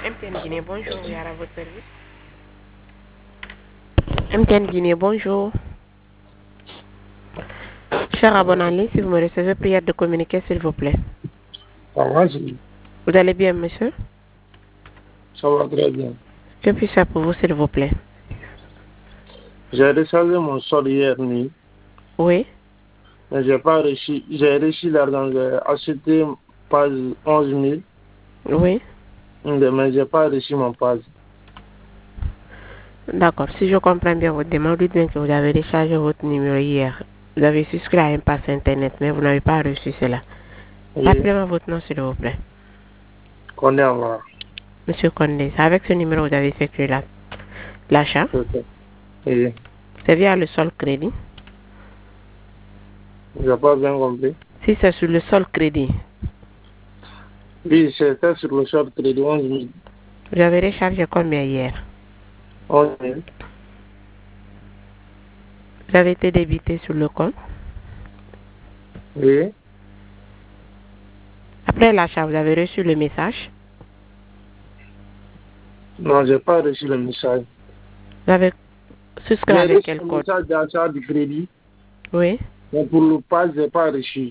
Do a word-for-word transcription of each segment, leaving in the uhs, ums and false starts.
M T N Guinée, bonjour, Yara, à votre service. M T N Guinée, bonjour. Cher abonné en ligne, si vous me recevez, prière de communiquer, s'il vous plaît. Ça va, c'est- Vous allez bien, monsieur? ça va très bien. Que puis-je faire pour vous, s'il vous plaît? J'ai rechargé mon sol hier nuit, Oui. mais j'ai pas reçu. J'ai reçu l'argent, j'ai acheté page onze mille, Oui. mais j'ai pas reçu mon page. D'accord. Si je comprends bien votre demande, dites bien que vous avez déchargé votre numéro hier. Vous avez souscrit à un pass internet, mais vous n'avez pas reçu cela. Oui, Rappelez-moi votre nom, s'il vous plaît. qu'on est en voir. Monsieur Condé, c'est avec ce numéro que vous avez effectué la- l'achat. C'est ça. Oui, C'est via le sol crédit. j'ai pas bien compris. Si c'est sur le sol crédit, Oui, c'était sur le short crédit onze mille. vous avez rechargé combien hier? onze mille. Vous avez été débité sur le compte. Oui, Après l'achat, vous avez reçu le message. non, j'ai pas reçu le message. Vous avez souscrit J'ai avec reçu quel le code? message d'achat du crédit, Oui. mais pour le page, j'ai pas reçu.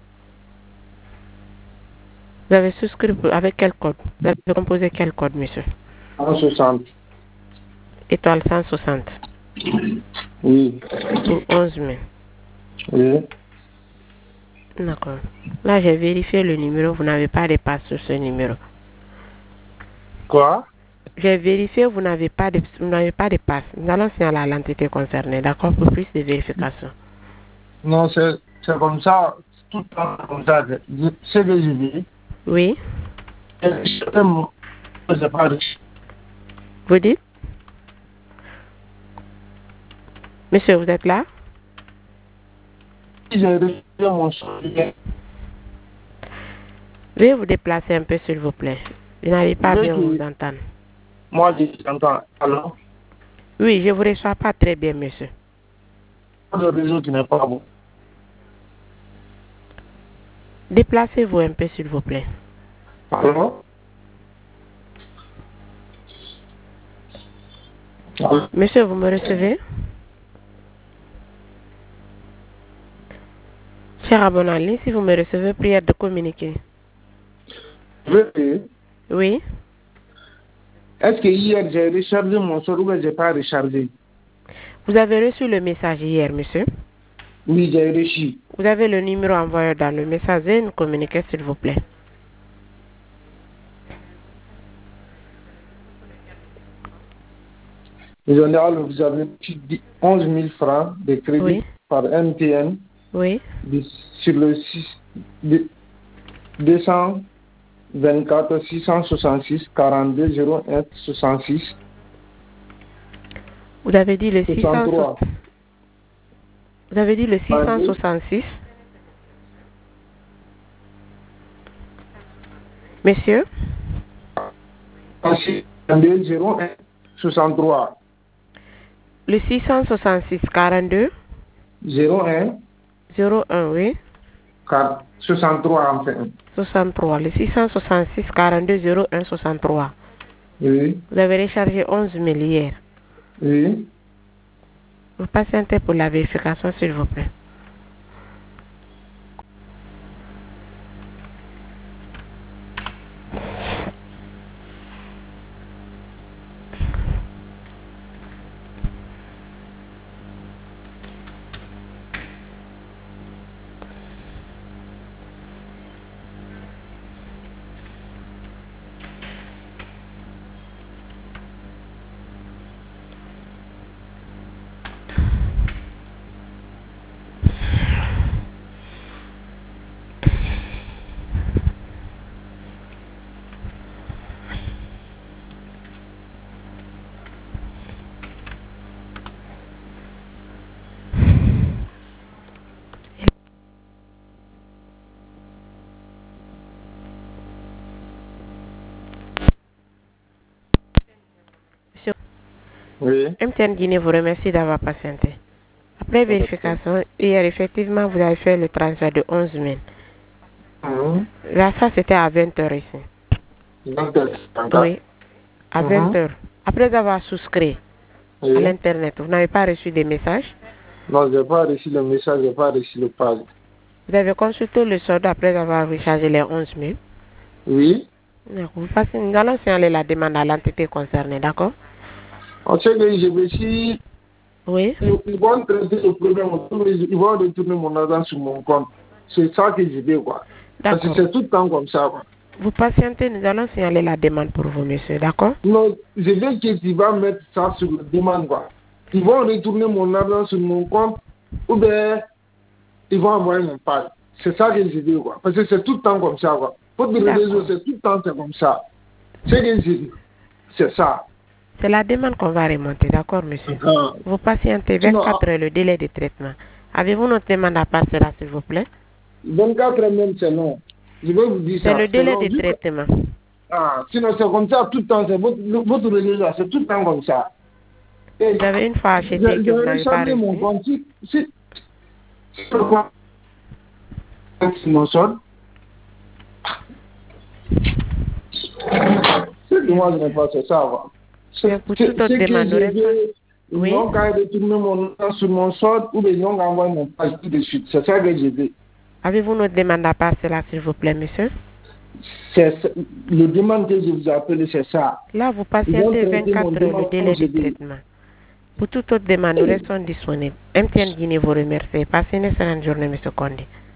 Vous avez souscrit pour- avec quel code? Vous avez composé quel code, monsieur? cent soixante. Étoile cent soixante. Oui, Pour onze mille. oui. D'accord. Là, j'ai vérifié le numéro. Vous n'avez pas de passe sur ce numéro. Quoi? J'ai vérifié, vous n'avez pas de, vous n'avez pas de passe. Nous allons signaler à l'entité concernée, d'accord, pour plus de vérification. Non, c'est c'est comme ça, tout le temps comme ça. Je- C'est que je dis. Oui. Je mon- j'ai pas reçu. Vous dites? Monsieur, vous êtes là? Si j'ai reçu mon solide, Veuillez vous déplacer un peu, s'il vous plaît. Je n'arrive pas je bien à vous dis, entendre. moi, je t'entends. Alors, Oui, je ne vous reçois pas très bien, monsieur. le réseau qui n'est pas bon. Déplacez-vous un peu, s'il vous plaît. Alors, alors, Monsieur, vous me recevez? Cher abonné en ligne, si vous me recevez, prière de communiquer. je veux dire, Oui. est-ce que hier j'ai rechargé mon sol ou bien j'ai pas rechargé? Vous avez reçu le message hier, monsieur. Oui, j'ai reçu. Vous avez le numéro envoyé dans le message. Veuillez nous communiquer, s'il vous plaît. Ils ont dit, alors, vous avez reçu onze mille francs de crédit Oui. par M T N Oui. de- sur le six, de- deux cent vingt-quatre six cent soixante-six quarante-deux zéro un soixante-six Vous avez dit le six cent soixante-trois. soixante. Vous avez dit le six cent soixante-six. Monsieur? quarante-deux zéro un soixante-trois. Le six cent soixante-six quarante-deux zéro un zéro un, oui. soixante-trois enfin. soixante-trois. Le six cent soixante-six quarante-deux zéro un soixante-trois. Oui, Vous avez rechargé onze mille hier. oui. Vous patientez pour la vérification, s'il vous plaît. Monsieur, Oui. M T N Guinée vous remercie d'avoir patienté. Après vérification, hier, effectivement, vous avez fait le transfert de onze mille. Mmh. Là, ça, c'était à vingt heures ici. vingt heures cinquante. Oui. à vingt heures. Après avoir souscrit Oui. à l'Internet, vous n'avez pas reçu des messages? Non, je n'ai pas reçu le message, je n'ai pas reçu le page. Vous avez consulté le solde après avoir rechargé les onze mille? Oui. Vous passez, nous allons signaler la demande à l'entité concernée, d'accord? On sait que je me suis... Oui. Ils vont traiter le problème, ils vont retourner mon argent sur mon compte. C'est ça que je veux, quoi. Parce que D'accord. c'est tout le temps comme ça, quoi. Vous patientez, nous allons signaler la demande pour vous, monsieur, d'accord? Non, je veux que tu vas mettre ça sur la demande, quoi. Ils vont retourner mon argent sur mon compte ou bien ils vont envoyer mon page. C'est ça que je veux, quoi. Parce que c'est tout le temps comme ça, quoi. Pour le réseau, c'est tout le temps c'est comme ça. C'est que je dis, c'est ça. C'est la demande qu'on va remonter, d'accord, monsieur? Ah. Vous patientez vingt-quatre heures le délai de traitement. Avez-vous notre demande à passer là, s'il vous plaît? vingt-quatre heures même, c'est non. Je vais vous dire ça. C'est le délai long, de traitement. Ah, sinon c'est comme ça tout le temps, c'est votre, votre réseau là, c'est tout le temps comme ça. Et vous avez une fois acheté je, que vous n'avez pas reçu. mon compte. Si, si, si le compte est mon solde, c'est que moi je n'ai pas fait ça avant. Mais pour toute autre demande, oui. Ils ont qu'à retourner mon nom sur mon solde ou bien ils ont envoyé mon page tout de suite. C'est ça que j'ai dit. Avez-vous notre demande à passer là, s'il vous plaît, monsieur? C'est le demande que je vous appelle, c'est ça. Là, vous patientez vingt-quatre heures le délai de traitement. Pour toute autre demande, nous restons disponibles. M T N Guinée vous remercie. Passez une excellente journée, monsieur Condé.